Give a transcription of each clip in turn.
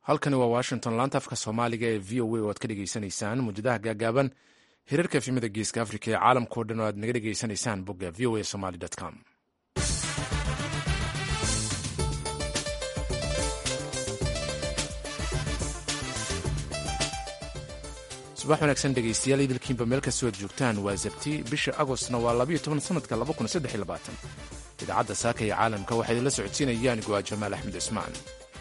halkani waa washington laanta afka soomaaliga ee v o a oo aad ka dhegaysanaysaan muujadaha gaagaaban hirarka efimada geeska afrika ee caalamkao dhan oo aad naga dhegaysanaysaan bogga v o a somaly com. subax wanaagsan dhegaystayaal idilkiinba meel kastoo aad joogtaan waa sabti bisha agostna waa 12 sanadka 2023. idaacadda saaka ee caalamka waxaa idinla socodsiinayaan go'a jamaal axmed cismaan.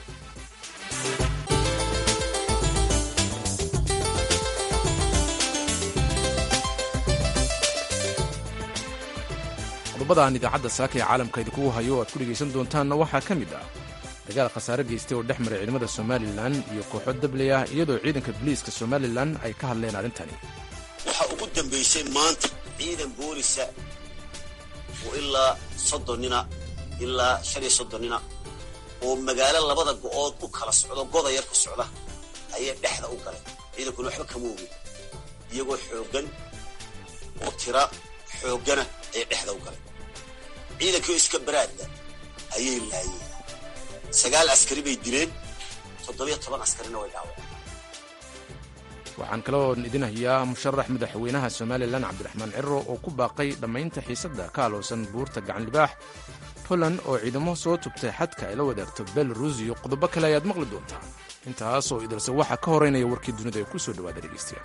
qodobada aan idaacadda saaka ee caalamka idinkugu hayo oo aad ku dhegaysan doontaanna waxaa ka mid ah dagaal khasaare geystay oo dhex maray ciidamada somalilan iyo kooxo dabley ah iyadoo ciidanka boliiska somalilan ay ka hadleen arrintani. waxaa ugu dambaysay maanta ciidan boolisa oo ilaa 30 nina ilaa 35 nina oo magaalo labada go'ood u kala socdo goda yar ku socda ayay dhexda u galeen. ciidankuna waxba kama oogin iyagoo xooggan oo tira xooggana ayay dhexda u galeen. ciidankii iska baraadda ayay laayeen. 9 askari bay dileen, 17 askarina way dhaawaceen. waxaan kaloo idin hayaa musharax madaxweynaha somalilan cabdiraxmaan ciro oo ku baaqay dhammaynta xiisadda ka aloosan buurta gacan libaax. poland oo ciidamo soo tubtay xadka ay la wadaagto belarus iyo qodobo kale ayaad maqli doontaa. intaasoo idilse waxaa ka horeynaya warkii dunida ee ku soo dhawaada dhegaystayaal.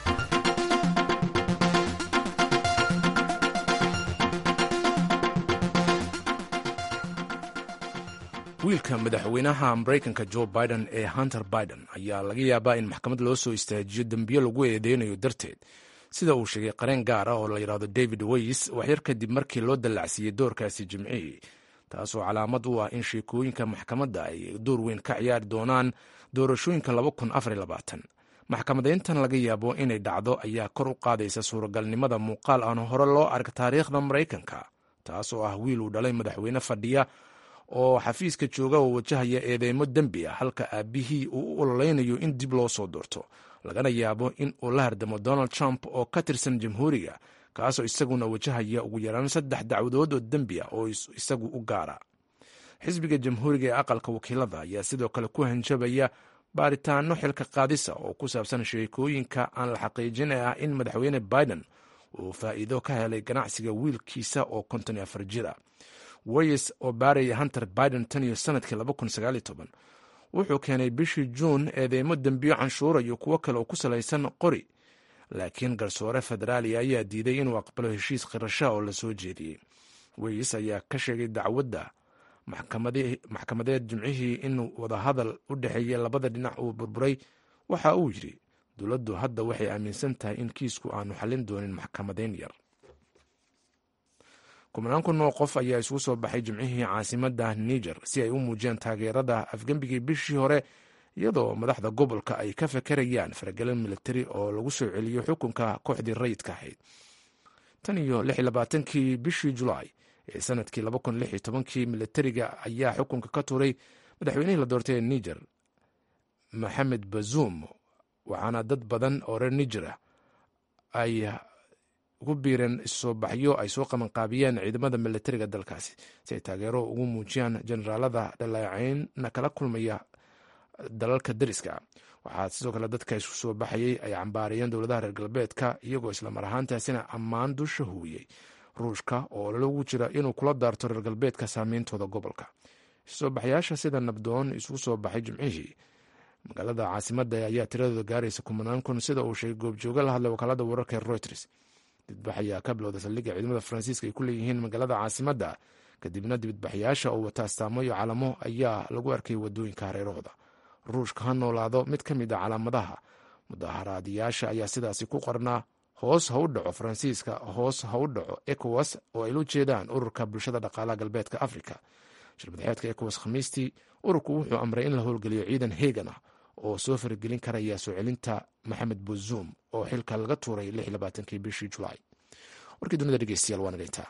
wiilka madaxweynaha maraykanka jo biden ee hunter biden ayaa laga yaabaa in maxkamad loo soo istaajiyo dembiyo lagu eedeynayo darteed, sida uu sheegay qareen gaar ah oo la yidhaahdo david weys waxyar kadib markii loo dallacsiiyey doorkaasi jimcihii, taasoo calaamad u ah in sheekooyinka maxkamadda ay door weyn ka ciyaari doonaan doorashooyinka 2024. maxkamadayntan laga yaabo inay dhacdo ayaa kor u qaadaysa suuragalnimada muuqaal aan hore loo arag taariikhda maraykanka, taasoo ah wiil uu dhalay madaxweyne fadhiya oo xafiiska jooga oo wajahaya eedeymo dembi ah, halka aabbihii uu u ololeynayo in dib loo soo doorto, lagana yaabo in uu la hardamo donald trump oo ka tirsan jamhuuriga, kaasoo isaguna wajahaya ugu yaraan 3 dacwadood oo dembi ah oo isagu u gaara. xisbiga jamhuuriga ee aqalka wakiilada ayaa sidoo kale ku hanjabaya baaritaano xilka qaadisa oo ku saabsan sheekooyinka aan la xaqiijin ah in madaxweyne biden uu faa'iido ka helay ganacsiga wiilkiisa oo 54 jira. weyes oo baaraya hunter biden tan iyo sanadkii 2019 wuxuu keenay bishii juun eedeymo dembiyo canshuura iyo kuwo kale oo ku salaysan qori, laakiin garsoore federaali ayaa diiday inuu aqbalo heshiis qirasha oo la soo jeediyey. weyes ayaa ka sheegay dacwadda maxkamadeed jimcihii in wadahadal u dhexeeya labada dhinac uu burburay. waxa uu yidhi dowladdu hadda waxay aaminsan tahay in kiisku aanu xallin doonin maxkamadayn yar. kumanaan kun oo qof ayaa isugu soo baxay jimcihii caasimadda niger si ay u muujiyaan taageerada afgembigii bishii hore, iyadoo madaxda gobolka ay ka fekerayaan faragelin militari oo lagu soo celiyo xukunka kooxdii rayidka ahayd. tan iyo 26 bishii julaay ee sanadkii 2016 militariga ayaa xukunka ka tuuray madaxweynihii la doortay ee niger maxamed bazoum, waxaana dad badan oo reer niger ah ay ugu biireen issoo baxyo ay soo qabanqaabiyeen ciidamada militariga dalkaasi si ay taageero ugu muujiyaan generaalada dhaleecaynna kala kulmaya dalalka dariska. waxaa sidoo kale dadka isu soo baxayay ay cambaariyeen dowladaha reer galbeedka, iyagoo islamar ahaantaasina ammaan dusha huwiyey ruushka oo lagu jira inuu kula daarto reer galbeedka saameyntooda gobolka. isusoo baxyaasha sida nabdoon isugu soo baxay jimcihii magaalada caasimadda ayaa tiradooda gaaraysa 10 kun, sida uu sheegay goobjooga la hadlay wakaalada wararka ee reuters. dibadbax ayaa ka bilowda saldhigga ciidamada faransiiska ay ku leeyihiin magaalada caasimadda, kadibna dibadbaxyaasha oo wata astaamo iyo calamo ayaa lagu arkay wadooyinka hareerahooda. ruushka ha noolaado mid ka mid a calaamadaha mudaharaadayaasha ayaa sidaasi ku qornaa hoos ha u dhaco faransiiska, hoos ha u dhaco ecowas oo ay la jeedaan ururka bulshada dhaqaalaha galbeedka afrika. shirmadaxeedka ecowas khamiistii ururku wuxuu amray in la howlgeliyo ciidan heegan ah oo soo faragelin karaya soo celinta maxamed bazoum oo xilka laga tuuray 26 bishii julaay. warkii dunida dhegeystayaal waa nagayntaa.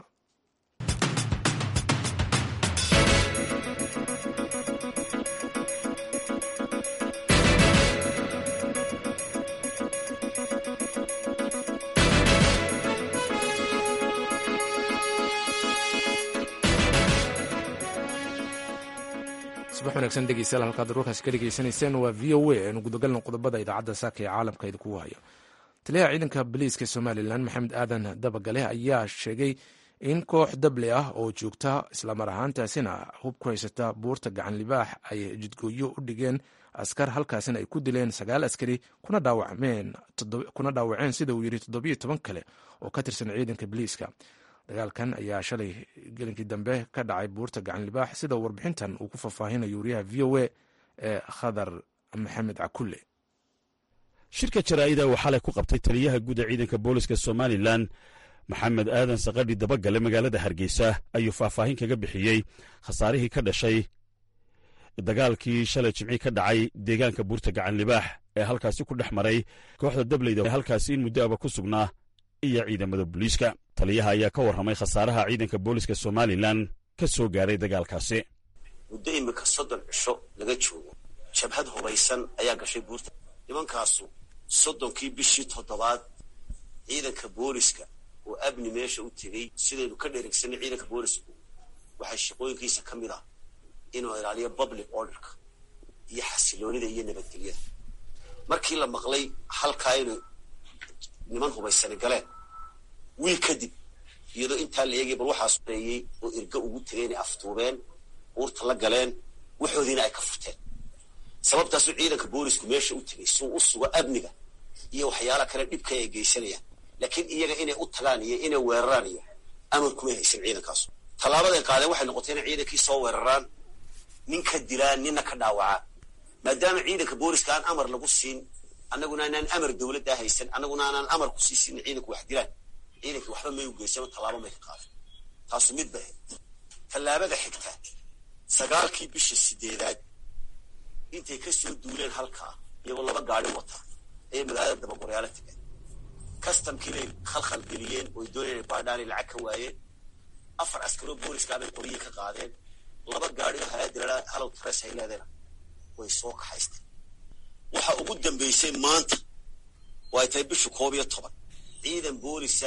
subax wanaagsan dhegeystayaal halkaad warkaasi ka dhegeysanayseen waa v o a aynu gudagalno qodobada idaacadda saaka ee caalamka idinku hayo. taliyaha ciidanka boliiska somalilan maxamed aadan dabagale ayaa sheegay in koox dable ah oo joogta islamar ahaantaasina hub ku haysata buurta gacan libaax ay jidgooyo u dhigeen askar, halkaasina ay ku dileen 9 askari kuna dhaawaceen sida uu yidhi 17 kale oo ka tirsan ciidanka boliiska. dagaalkan ayaa shalay gelinkii dambe ka dhacay buurta gacan libaax sida warbixintan uu ku faahfaahinayo wariyaha v o a ee khadar maxamed cakulle. shirka jaraa'ida uu xalay ku qabtay taliyaha guud ee ciidanka booliska somalilan maxamed aadan saqadhi dabagale magaalada hargeysa ayuu faahfaahin kaga bixiyey khasaarihii ka dhashay dagaalkii shalay jimci ka dhacay deegaanka buurta gacan libaax ee halkaasi ku dhex maray kooxda dableyda halkaasi in muddo aba ku sugnaa iyo ciidamada booliiska. taliyaha ayaa ka warramay khasaaraha ciidanka booliska somalilan ka soo gaaray dagaalkaasi. muddo imika 30 cisho laga joogo jabhad hubaysan ayaa gashay buurta. nimankaasu 30kii bishii 7aad ciidanka booliska oo abni meesha u tegey sidaynu ka dheregsanay ciidanka boolisku waxay shaqooyinkiisa ka mid ah inuu ilaaliyo public orderka iyo xasiloonida iyo nabadgelyada. markii la maqlay halkaa inuu niman hubaysani galeen wiil kadib iyadoo intaa la eegay bal waxaa sureeyey oo irga ugu tegay inay aftuubeen buurta la galeen waxoodiina ay ka furteen. sababtaasuu ciidanka boolisku meesha u tegey suu u sugo amniga iyo waxyaala kale dhibka ay geysanayaan, laakiin iyaga inay u tagaan iyo inay weeraraan iyo amar kuma haysan ciidankaasu. tallaabaday qaadeen waxay noqotay inay ciidankii soo weeraraan, nin ka dilaan, ninna ka dhaawacaan. maadaama ciidanka booliska aan amar lagu siin, annaguna aanaan amar dowladda haysan, annaguna aanaan amar ku siisin ciidanku wax dilaan, ciidankii waxba may u geysano tallaabo may ka qaadeen. taasu mid bay ahayd. tallaabada xigta 9kii bisha 8aad intay ka soo duuleen halkaa iyagoo 2 gaari wata ayay magaalada dabagorayaala tegeen. kastamkii bay khalkhal geliyeen oo doonayeen inay baadhaan lacag ka waayeen. 4 askaroo booliska bay qoryo ka qaadeen. 2 gaari oo hay'adda halow tarees ay leedeen way soo kaxaysteen. waxa ugu dambeysay maanta way tahay bisha 11 ciidan boolisa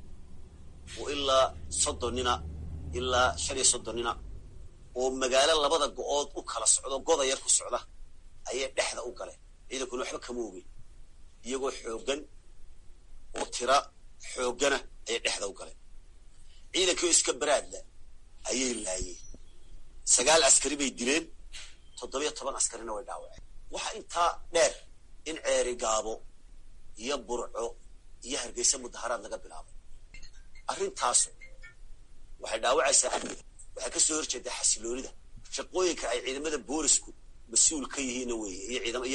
oo ilaa 30 nina ilaa 35 nina oo magaalo 2 go'ood u kala socdo goda yar ku socda ayay dhexda u galeen. ciidankuna waxba kama ogeyn, iyagoo xoogan oo tira xoogana ayay dhexda u galeen. ciidankii oo iska baraadla ayay laayeen. 9 askari bay dileen, 17 askarina way dhaawaceen. waxa intaa dheer in ceeri gaabo iyo burco iyo hargeysa mudaharaad laga bilaabay. arrintaasu waxay dhaawacaysaa amniga, waxay ka soo horjeedaa xasiloonida. shaqooyinka ay ciidamada boolisku mas-uul ka yihiinna weeye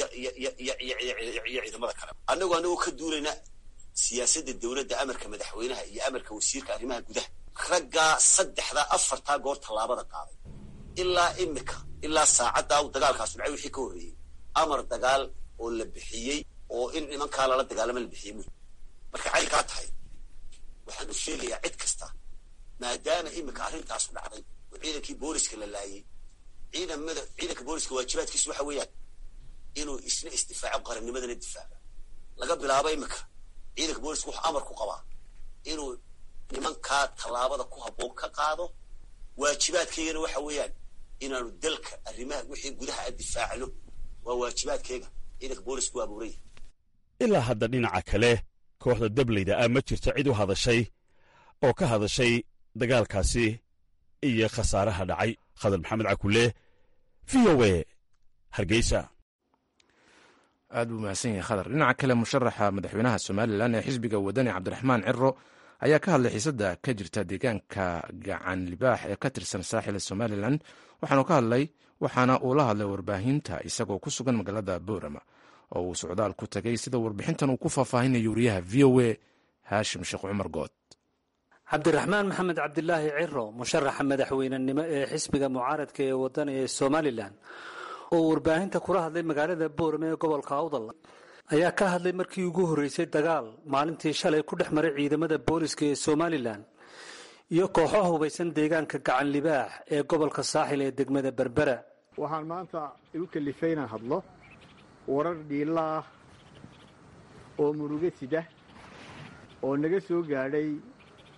iyo ciidamada kale. annagoo ka duulayna siyaasadda dowladda, amarka madaxweynaha iyo amarka wasiirka arrimaha gudaha, raggaa 3-4 goor tallaabada qaaday ilaa imika ilaa saacaddaa uu dagaalkaasu dhacay wixii ka horreeyey amar dagaal oo la bixiyey oo in nimankaa lala dagaalama la bixiyey. marka caynkaa tahay waxaan u sheegayaa cid kasta, maadaama imika arrintaasu dhacday oo ciidankii booliska la laayey, ciidanka booliska waajibaadkiisu waxa weeyaan inuu isna isdifaaco, qarannimadana difaaco. laga bilaabo imika ciidanka booliska wuxuu amar ku qabaa inuu nimankaa tallaabada ku habboon ka qaado. waajibaadkaygana waxa weeyaan inaanu dalka arrimaha wixii gudaha a difaacno. waa waajibaadkayga ciidanka boolisku abuuray. ilaa hadda dhinaca kale kooxda dableyda ah ma jirto cid u hadashay oo ka hadashay dagaalkaasi iyo khasaaraha dhacay. khadar maxamed cakulle, v o a, hargeysa. aad buu mahadsan yahay khadar. dhinaca kale musharaxa madaxweynaha somalilan ee xisbiga wadani cabdiraxmaan ciro ayaa ka hadlay xiisada ka jirta deegaanka gacan libaax ee ka tirsan saaxila somalilan, waxaana uu la hadlay warbaahinta isagoo ku sugan magaalada boorama oo uu socdaal ku tagay, sida warbixintan uu ku faahfaahinayo wariyaha v o a haashim sheekh cumar good. cabdiraxmaan maxamed cabdilaahi ciro, musharaxa madaxweynenimo ee xisbiga mucaaradka ee wadani ee somalilan oo warbaahinta kula hadlay magaalada boorama ee gobolka awdal, ayaa ka hadlay markii ugu horreysay dagaal maalintii shalay ku dhex maray ciidamada booliska ee somalilan iyo kooxo hubaysan deegaanka gacan libaax ee gobolka saaxil ee degmada berbera. waxaan maanta igu kalifay inaan hadlo warar dhiila ah oo murugo sida oo naga soo gaadhay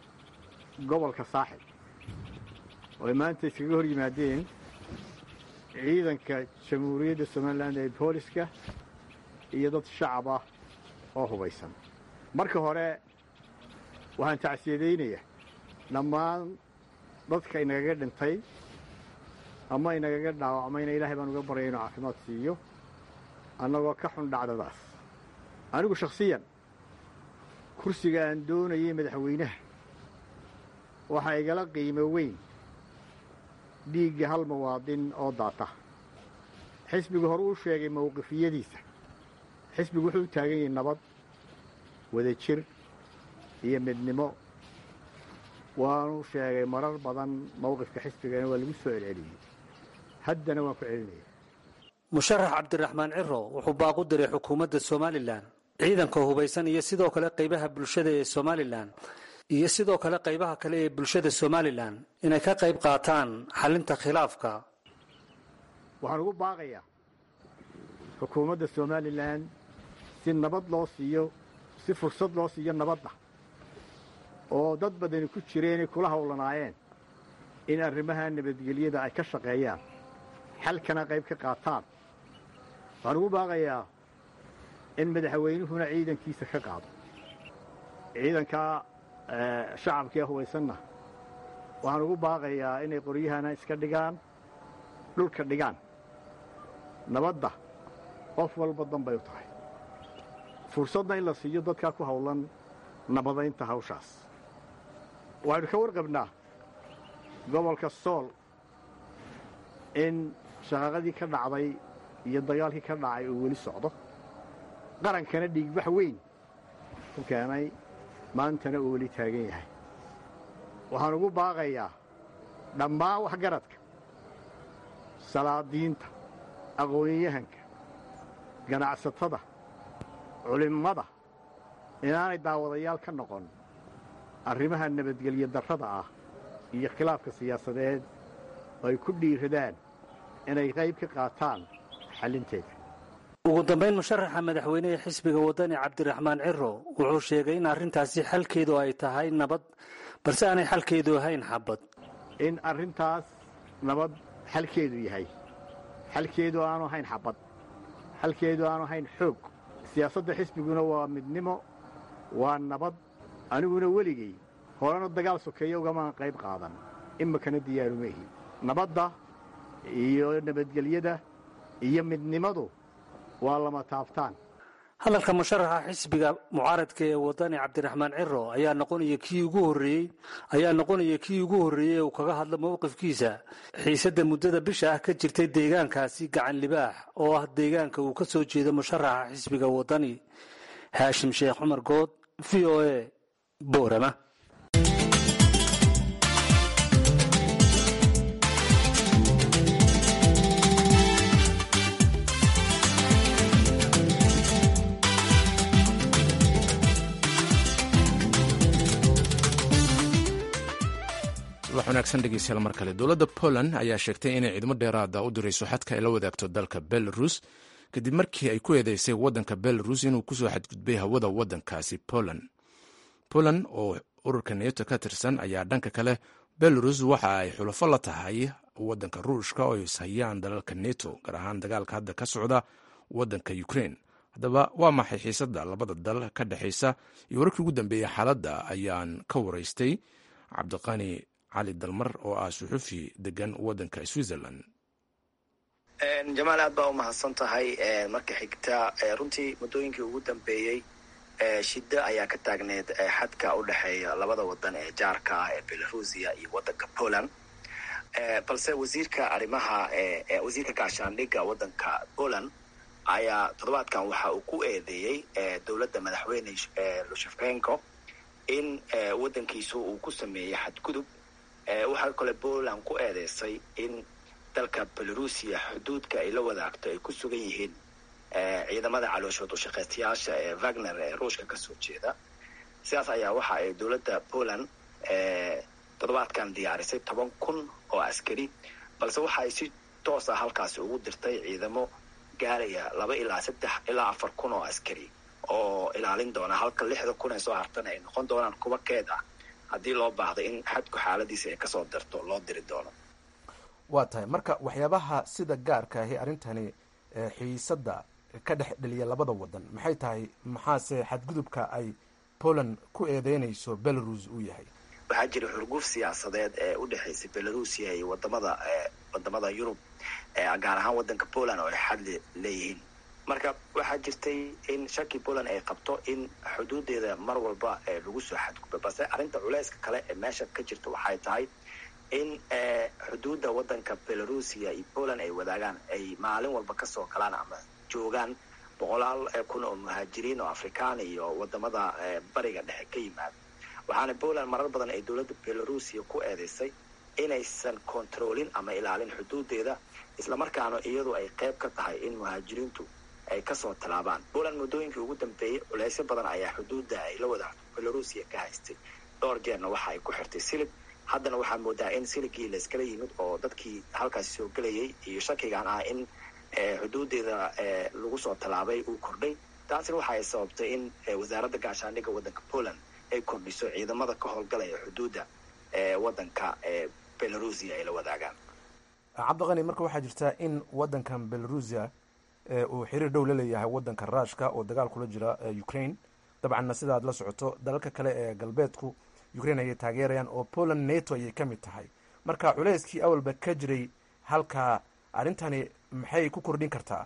gobolka saaxil oo ay maanta iskaga hor yimaadeen ciidanka jamhuuriyadda somalilan ee booliska iyo dad shacab ah oo hubaysan. marka hore waxaan tacsiyadaynayaa dhammaan dadka inagaga dhintay ama inagaga dhaawacmayna ilaahay baan uga baryay inuu caafimaad siiyo annagoo ka xun dhacdadaas. anigu shakhsiyan kursiga aan doonayay madaxweynaha waxaa igala qiimo weyn dhiigga hal muwaadin oo daata. xisbigu hore uu sheegay mowqifiyadiisa. xisbigu wuxuu u taagan yahay nabad, wadajir iyo midnimo. waanu sheegay marar badan mowqifka xisbigana waa lagu soo celceliyey, haddana waan ku celinaya. musharax cabdiraxmaan ciro wuxuu baaqu diray xukuumadda somalilan, ciidanka hubaysan iyo sidoo kale qaybaha bulshada ee somalilan iyo sidoo kale qaybaha kale ee bulshada somalilan inay ka qayb qaataan xalinta khilaafka. waxaan ugu baaqayaa xukuumadda somalilan si nabad loo siiyo, si fursad loo siiyo nabadda oo dad badani ku jireenay kula hawlanaayeen in arrimaha nabadgelyada ay ka shaqeeyaan, xalkana qayb ka qaataan. waxaan ugu baaqayaa in madaxweynuhuna ciidankiisa ka qaado. ciidanka shacabkee hubaysanna waxaan ugu baaqayaa inay qoryahana iska dhigaan, dhulka dhigaan. nabadda qof walba danbay u tahay. fursadna in la siiyo dadkaa ku hawlan nabadaynta hawshaas. waxaynu ka warqabnaa gobolka sool in shaqaaqadii ka dhacday iyo dagaalkii ka dhacay uu weli socdo, qarankana dhiigbax weyn ku keenay, maantana uu weli taagan yahay. waxaan ugu baaqayaa dhammaan waxgaradka, salaadiinta, aqoon-yahanka, ganacsatada, culimmada inaanay daawadayaal ka noqon arrimaha nabadgelyo darrada ah iyo khilaafka siyaasadeed oo ay ku dhiiradaan inay qayb ka qaataan xalinteeda. ugu dambayn musharaxa madaxweyne ee xisbiga waddani cabdiraxmaan ciro wuxuu sheegay in arrintaasi xalkeedu ay tahay nabad, balse aanay xalkeedu ahayn xabad. in arrintaas nabad xalkeedu yahay, xalkeedu aanu ahayn xabad, xalkeedu aanu ahayn xoog. siyaasadda xisbiguna waa midnimo, waa nabad. aniguna weligay horena dagaal sokeeya ugamaan qayb qaadan, imakana diyaarumehi. nabadda iyo nabadgelyada iyo midnimadu waa lama taabtaan. hadalka musharaxa xisbiga mucaaradka ee waddani cabdiraxmaan ciro ayaa noqonaya kii ugu horreeyey uu kaga hadlo mowqifkiisa xiisadda muddada bisha ah ka jirtay deegaankaasi gacan libaax oo ah deegaanka uu ka soo jeedo musharaxa xisbiga waddani. haashim sheekh cumar good, v o a, boorama. wanaagsan dhegeystayaal mar kale. dowladda Poland ayaa sheegtay inay ciidamo dheeraada u dirayso xadka ay la wadaagto dalka Belarus kadib markii ay ku eedeysay waddanka Belarus inuu kusoo xadgudbay hawada waddankaasi Poland oo ururka NATO ka tirsan ayaa dhanka kale Belarus waxa ay xulafo la tahay waddanka Ruushka oo ishayaan dalalka NATO, gaar ahaan dagaalka hadda ka socda waddanka Ukraine. haddaba waa maxay xiisadda labada dal ka dhexaysa iyo wararkii ugu dambeeyey xaaladda ayaan ka waraystay cabdiqani cali dalmar oo ah suxufi degan waddanka Switzerland. jamaal aad baa u mahadsan tahay. marka xigta runtii muddooyinkii ugu dambeeyey shida ayaa ka taagneed xadka u dhexeeya labada wadan ee jaarka ah ee Belarusia iyo waddanka Poland. balse wasiirka gaashaandhigga waddanka Poland ayaa toddobaadkan waxa uu ku eedeeyey dowladda madaxweyne Lushenko in waddankiisu uu ku sameeyey xadgudub. waxaa kale Poland ku eedeysay in dalka Belarusia xuduudka ay la wadaagto ay ku sugan yihiin ciidamada calooshood u shaqaystayaasha ee Wagner ee Ruushka ka soo jeeda. sidaas ayaa waxa ay dowladda Poland toddobaadkan diyaarisay 10,000 oo askari, balse waxa ay si toos ah halkaasi ugu dirtay ciidamo gaaraya 2 ilaa 3 ilaa 4,000 oo askari oo ilaalin doona, halka 6,000 ee soo hartana ay noqon doonaan kuwa keed ah haddii loo baahdo in xadku xaaladiisa ay kasoo darto loo diri doono. waa tahay marka waxyaabaha sida gaarka ahi arrintani xiisada ka dhex dheliya labada wadan maxay tahay, maxaase xadgudubka ay Poland ku eedeynayso Belarus uu yahay? waxaa jira xurguf siyaasadeed ee u dhexaysay Belarusia iyo wadamada Yurub gaar ahaan wadanka Poland oo ay xad leeyihiin. marka waxaa jirtay in shaki Poland ay qabto in xuduudeeda mar walba lagu soo xadgudbo, balse arrinta culayska kale ee meesha ka jirta waxay tahay in xuduudda wadanka Belarusia iyo Poland ay wadaagaan ay maalin walba kasoo galaan ama joogaan 100,000 kun oo muhaajiriin oo Afrikaan iyo wadamada bariga dhexe ka yimaada. waxaana Poland marar badan ay dowladda Belarusia ku eedeysay inaysan kontroolin ama ilaalin xuduudeeda, isla markaana iyadu ay qayb ka tahay in muhaajiriintu ay kasoo talaabaan. Poland muddooyinkii ugu dambeeyay culeysyo badan ayaa xuduudda ay la wadaagto Belarusia ka haystay. dhowr jeerna waxa ay ku xirtay silig. haddana waxaa moodaa in siligii la iskala yimid oo dadkii halkaasi soo gelayay iyo shakigan ah in xuduudeeda lagu soo talaabay uu kordhay. taasina waxa ay sababtay in wasaaradda gaashaandhigga wadanka Poland ay kordhiso ciidamada ka howlgalaya xuduudda wadanka Belarusia ay la wadaagaan. cabdiqani, marka waxaa jirta in wadankan Belarusia uu xiriir dhow la leeyahay wadanka Ruushka oo dagaal kula jira Ukraine. dabcanna sidaad la socoto dalalka kale ee galbeedku Ukraine ayay taageerayaan oo Poland NATO ayay ka mid tahay. marka culayskii awalba ka jiray halka arrintani maxay ku kordhin kartaa?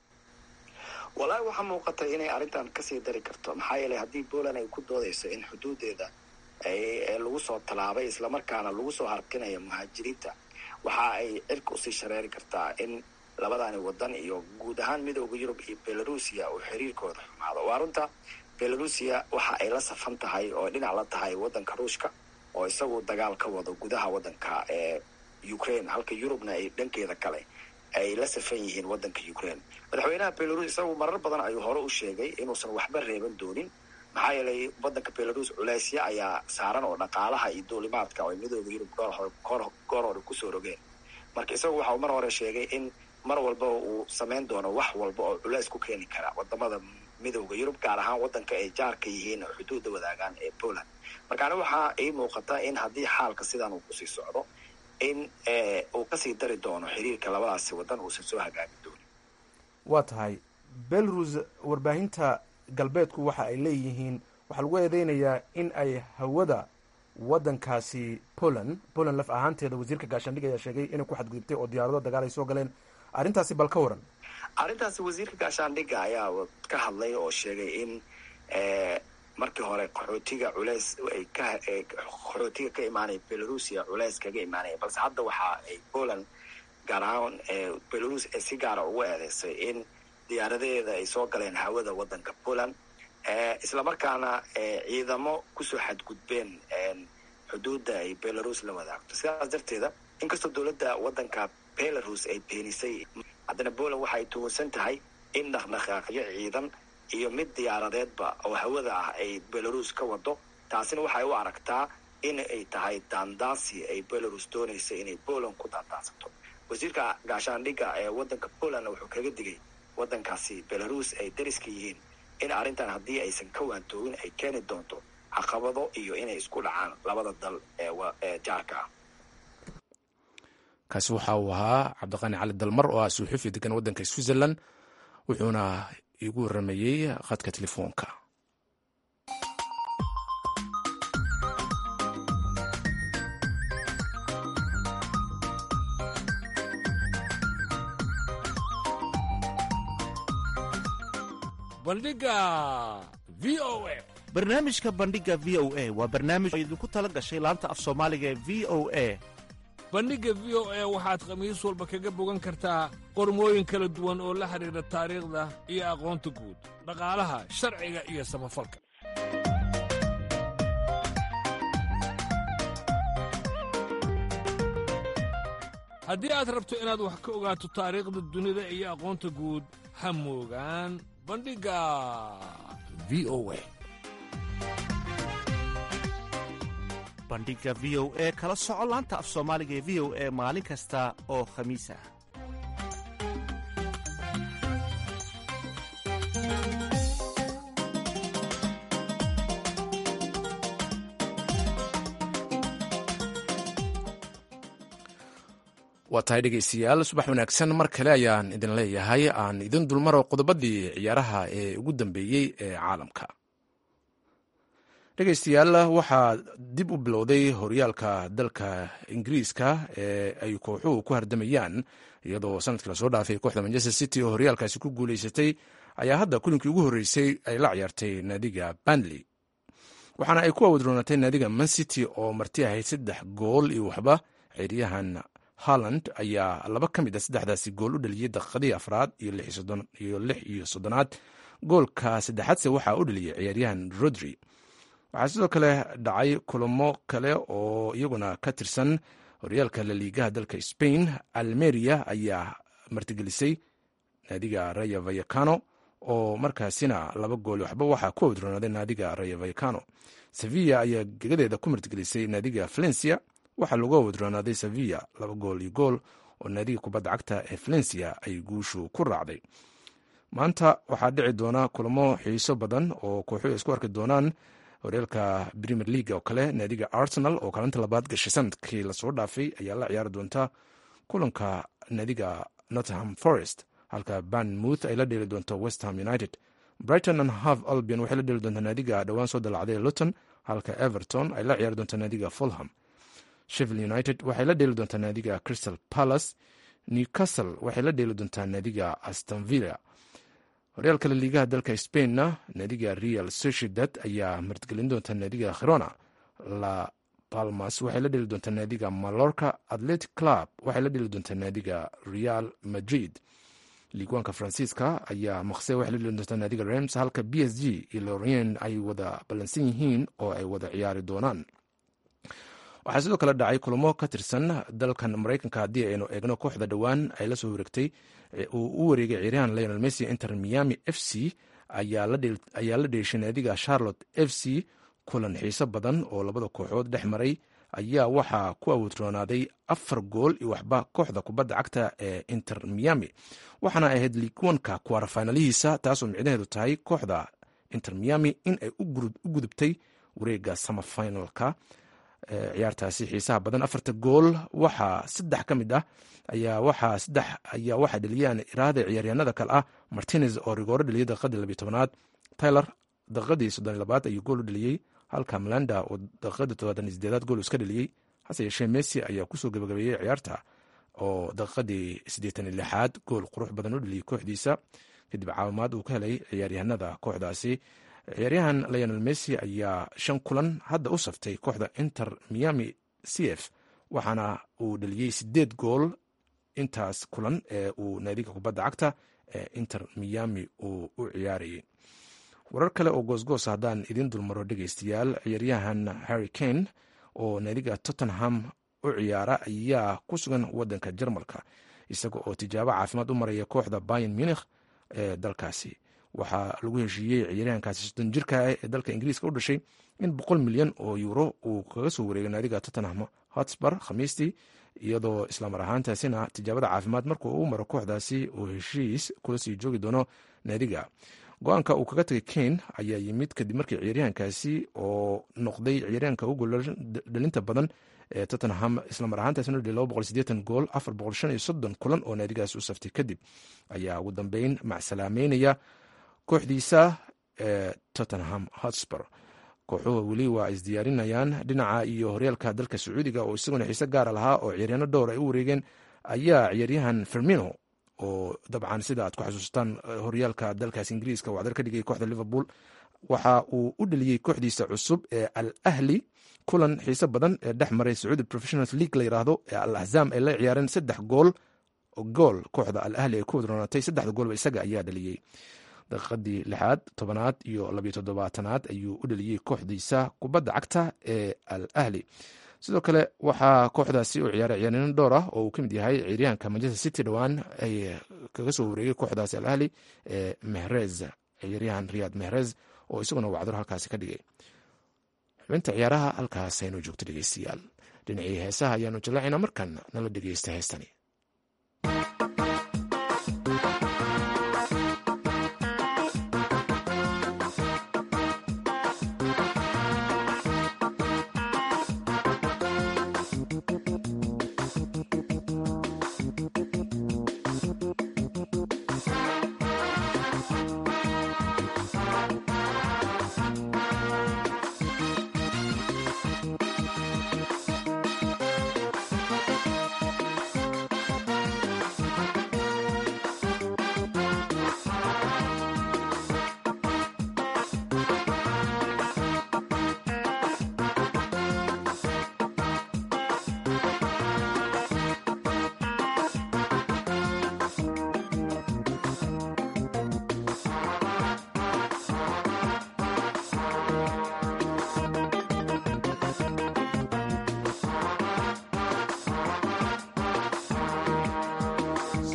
walahi waxaa muuqata inay arrintan kasii dari karto, maxaa yeelay haddii Poland ay ku doodayso in xuduudeeda lagu soo talaabay islamarkaana lagu soo harkinayo muhaajiriinta, waxa ay cirka usii shareeri kartaa in labadani wadan iyo guud ahaan midowda Yurub iyo Belarusia uu xiriirkooda xumaado. waa runta Belarusia waxa ay la safan tahay oo dhinac la tahay wadanka Ruushka oo isagu dagaal ka wado gudaha wadanka Ukraine, halka Yurubna ay dhankeeda kale ay la safan yihiin wadanka Ukraine. madaxweynaha Belarus isagu marar badan ayuu hore u sheegay inuusan waxba reeban doonin, maxaa yeelay wadanka Belarus culeysya ayaa saaran oo dhaqaalaha iyo duulimaadka oo midowda Yurub goor hore kusoo rogeen. marka isagu waxa uu mar hore sheegay in mar walba uu samayn doono wax walba oo culeys ku keeni kara wadamada midowda Yurub, gaar ahaan wadanka ay jaarka yihiin oo xuduudda wadaagaan ee Poland. markaana waxaa ay muuqata in haddii xaalka sidan uu kusii socdo in uu kasii dari doono xiriirka labadaasi wadan uusan soo hagaagi doonin. waa tahay Belarus warbaahinta galbeedku waxa ay leeyihiin waxaa lagu eedeynayaa in ay hawada wadankaasi Poland laf ahaanteeda wasiirka gaashaandhigga ayaa sheegay inay ku xadgudubtay oo diyaarado dagaal ay soo galeen. arrintaasi bal ka waran. arrintaasi wasiirka gaashaandhigga ayaa ka hadlay oo sheegay in markii hore qaxootiga ka imaanaya Belarusia culeys kaga imaanaya, balse hadda waxa ay Poland gaar ahaan Belarus si gaara ugu eedeysay in diyaaradeeda ay soo galeen hawada wadanka Poland, islamarkaana ciidamo kusoo xadgudbeen xuduudda ay Belarus la wadaagto. sidaas darteeda inkastoo dowladda wadanka Belarus ay beenisay, haddana Poland waxay tuunsan tahay in dhaqdhaqaaqyo ciidan iyo mid diyaaradeedba oo hawada ah ay Belarus ka wado. taasina waxay u aragtaa in ay tahay daandaansi ay Belarus doonaysa inay Poland ku daandaansato. wasiirka gaashaandhigga ee wadanka Poland wuxuu kaga digay wadankaasi Belarus ay dariska yihiin in arrintan haddii aysan ka waantoogin ay keeni doonto caqabado iyo inay isku dhacaan labada dal ee jaarka ah. kaasi waxa uu ahaa cabdiqani cali dalmar oo ah suxufi degan wadanka Switzerland, wuxuuna igu waramayey khadka telefoonka. barnaamijka bandhiga v o a waa barnaamij oo idinku tala gashay laanta af soomaaliga ee v o a. bandhigga v o a waxaad khamiis walba kaga bogan kartaa qormooyin kala duwan oo la xidhiidha taariikhda iyo aqoonta guud, dhaqaalaha, sharciga iyo samafalka. haddii aad rabto inaad wax ka ogaato taariikhda dunida iyo aqoonta guud, ha moogaan bandhigga v o a. bandhiga v o a kala soco laanta af soomaaliga ee v o a maalin kasta oo khamiis ah. waa tahay dhegeystayaal subax wanaagsan mar kale ayaan idin leeyahay aan idin dulmaro qodobadii ciyaaraha ee ugu dambeeyey ee caalamka. dhegeystayaal waxaa dib u bilowday horyaalka dalka ingiriiska ee ay kooxuhu ku hardamayaan iyadoo sanadkii lasoo dhaafay kooxda manchester city oo horyaalkaasi ku guuleysatay ayaa hadda kulinkii ugu horreysay ay la ciyaartay naadiga Burnley, waxaana ay ku awadroonatay naadiga Man City oo marti ahayd 3 gool iyo waxba. ciyaaryahan Haaland ayaa 2 ka mid ah 3daasi gool u dhaliyay daqiiqadii 4 iyo 36aad. goolka saddexaadse waxaa u dhaliyay ciyaaryahan Rodri. waxaa sidoo kale dhacay kulamo kale oo iyaguna ka tirsan horyaalka La Ligaha dalka Spain. Almeria ayaa martigelisay naadiga Rayo Vallecano oo markaasina 2 gool waxba waxaa ku awadroonaaday naadiga Rayo Vallecano. Sevilla ayaa gegadeeda ku martigelisay naadiga Valencia, waxaa lagu awadroonaaday Sevilla 2 gool iyo gool oo naadiga kubadda cagta ee Valencia ay guushu ku raacday. maanta waxaa dhici doona kulamo xiiso badan oo kooxuhu isku arki doonaan horyaalka Premier League oo kale. naadiga Arsenal oo kaalinta labaad gashay sanadkii lasoo dhaafay ayaa la ciyaari doonta kulanka naadiga Nottingham Forest, halka Bournemouth ay la dheeli doonto West Ham United. Brighton and Hove Albion waxay la dheeli doontaa naadiga dhowaan soo dalacday Luton, halka Everton ay la ciyaari doonta naadiga Fulham. Sheffield United waxay la dheeli doontaa naadiga Crystal Palace. Newcastle waxay la dheeli doontaa naadiga Aston Villa. horyaalka La Ligaha dalka Spainna naadiga Real Sociedad ayaa martigelin doonta naadiga Girona. La Palmas waxay la dheeli doontaa naadiga Mallorca. Athletic Club waxay la dheeli doontaa naadiga Real Madrid. liigwaanka Faransiiska ayaa Marseille waxay la dheeli doontaa naadiga Reims, halka PSG iyo Lorient ay wada ballansan yihiin oo ay wada ciyaari doonaan. waxaa sidoo kale dhacay kulamo ka tirsan dalkan Mareykanka. haddii aynu eegno kooxda dhowaan ay la soo wareegtay uu u wareegay ciyaaryahan Lionel Messi, Inter Miami FC ayaa la dheeshay naadiga Charlotte FC. kulan xiiso badan oo labada kooxood dhex maray ayaa waxaa ku awadroonaaday 4 gool iyo waxba kooxda kubadda cagta ee Inter Miami, waxaana ahayd liigwanka kwarafinalihiisa, taasoo micnaheedu tahay kooxda Inter Miami in ay u gudubtay wareega semifinalka. ciyaartaasi xiisaha badan 4 gool waxaa 3 ka mid ah ayaa waxaa dhaliyaan iraada ciyaaryahanada kale ah Martinez oo rigooro dhaliyay daqiiqadii 12aad, Taylor daqiiqadii 32aad ayuu gool u dhaliyay, halka Melanda oo daqiiqadii 78aad gool iska dhaliyay. hase yeeshee Messi ayaa kusoo gabagabeeyey ciyaarta oo daqiiqadii 86aad gool qurux badan u dhaliyay kooxdiisa kadib caawimaad uu ka helay ciyaaryahanada kooxdaasi. ciyaaryahan Lionel Messi ayaa 5 kulan hadda u saftay kooxda Inter Miami CF, waxaana uu dhaliyey 8 gool intaas kulan ee uu naadiga kubadda cagta ee Inter Miami uu u ciyaarayay. warar kale oo goosgoos haddaan idin dulmaro dhegeystayaal, ciyaaryahan Harry Kane oo naadiga Tottenham u ciyaara ayaa ku sugan wadanka Jarmalka isaga oo tijaabo caafimaad u maraya kooxda Bayern Munich ee dalkaasi. waxaa lagu heshiiyey ciyaaryahankaasi 30 jirka ah ee dalka Ingiriiska u dhashay in 100 milyan oo euro uu kaga soo wareegay naadiga Tottenham Hotspur Khamiistii, iyadoo islamar ahaantaasina tijaabada caafimaad markuu u maro kooxdaasi uu heshiis kula sii joogi doono naadiga. go-aanka uu kaga tagay Kane ayaa yimid kadib markii ciyaaryahankaasi oo noqday ciyaaryahanka ugu dhalinta badan ee Tottenham islamar ahaantaasina 280 gool 435 kulan oo naadigaasi u saftay kadib ayaa ugu dambeyn macsalaameynaya kooxdiisa Tottenham Hotspur. kooxuhu weli waa isdiyaarinayaan dhinaca iyo horyaalka dalka Sacuudiga oo isaguna xiise gaara lahaa oo ciyaaryahanno dhowr ay u wareegeen ayaa ciyaaryahan Firmino oo dabcan sida aad ku xasuustaan horyaalka dalkaas Ingiriiska uu cadar ka dhigay kooxda Liverpool, waxa uu u dhaliyey kooxdiisa cusub ee Al Ahli kulan xiise badan ee dhex maray Saudi Professional League la yiraahdo ee Al Ahzam ay la ciyaareen 3 gool kooxda Al Ahli ay ku wadroonatay 3 goolba isaga ayaa dhaliyey. daqiiqadii 6aad 10aad iyo 27aad ayuu u dhaliyey kooxdiisa kubadda cagta ee Al Ahli. sidoo kale waxaa kooxdaasi u ciyaaray ciyaaryahan dhowr ah oo uu ka mid yahay ciyaaryahanka Manchester City dhowaan ay kaga soo wareegay kooxdaasi Al Ahli ee Mahrez, ciyaaryahan Riyad Mahrez oo isaguna wacdaro halkaasi ka dhigay. xubinta ciyaaraha halkaas aynu joogto dhegeystayaal. dhinacii heesaha ayaanu jallaacinaa markan nala dhegeysta heestani.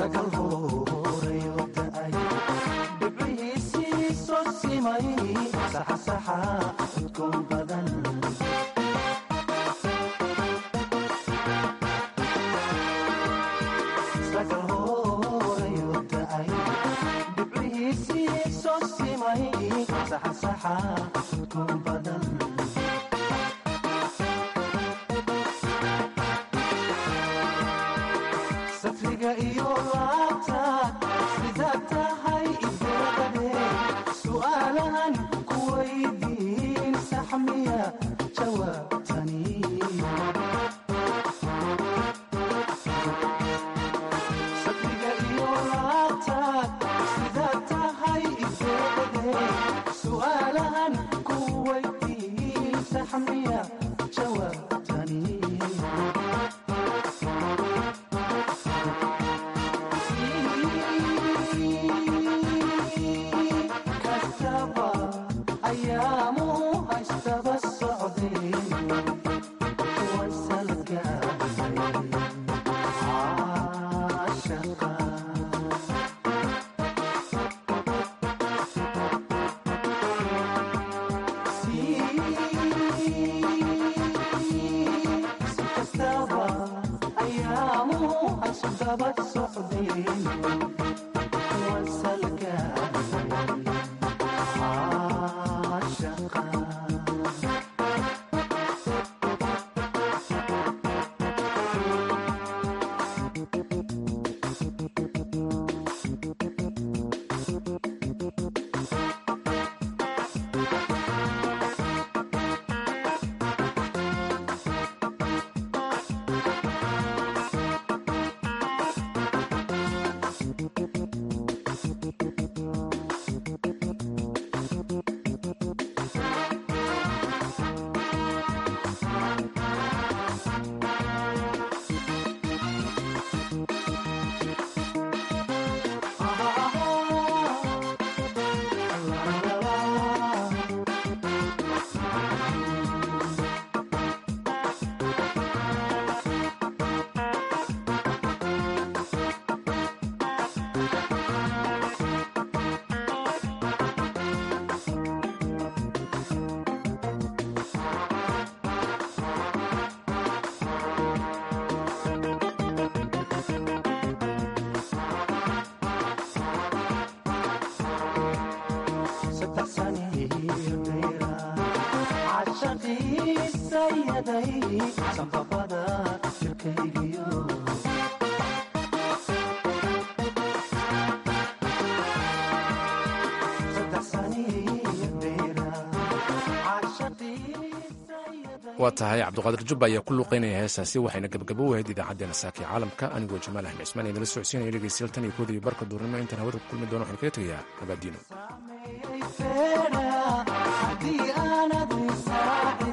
waa tahay cabdiqaadir jubba ayaa ku luuqaynaya heesaasi waxayna gabagabo u ahayd idaacaddeenna saakii caalamka anigoo jamaal axmed cismaan ee nala socodsiinaya dhegeystayaal tan iyo kood iyo barka duurnimo intaan hawada ku kulmi doono waxaan kaga tegayaa nabadiino